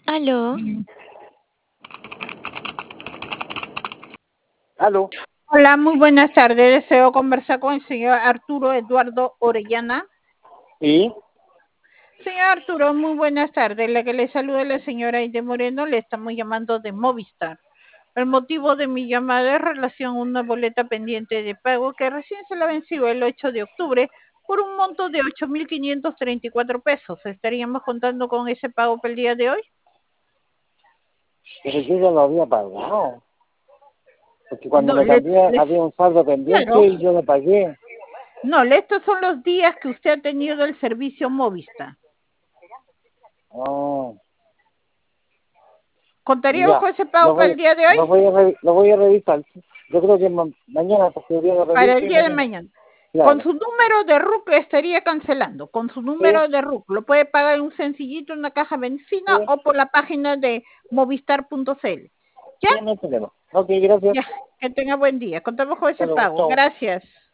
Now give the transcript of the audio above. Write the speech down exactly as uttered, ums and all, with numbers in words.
Aló. Aló. Hola, muy buenas tardes. Deseo conversar con el señor Arturo Eduardo Orellana. Sí. Señor Arturo, muy buenas tardes. La que le saluda es la señora Aide Moreno. Le estamos llamando de Movistar. El motivo de mi llamada es relación a una boleta pendiente de pago que recién se la venció el ocho de octubre por un monto de ocho mil quinientos treinta y cuatro pesos. ¿Estaríamos contando con ese pago para el día de hoy? Pero yo ya lo había pagado. Porque cuando No, me le, cambié le, había un saldo pendiente claro. y yo lo pagué. No, estos son los días que usted ha tenido el servicio Movistar. Oh. ¿Contaríamos Ya. con ese pago Lo para voy, el día de hoy? lo voy, a, re- lo voy a revisar. Yo creo que ma mañana, porque el día de Para reviso el y día de mañana. mañana. Claro. Con su número de R U C estaría cancelando. Con su número Sí. de R U C. Lo puede pagar en un sencillito, en una caja bencina, Sí. o por la página de movistar punto cl. ¿Ya? Sí, no hay problema. Ok, gracias. Ya. Que tenga buen día. Contamos con ese Hasta luego. pago. Chao. Gracias.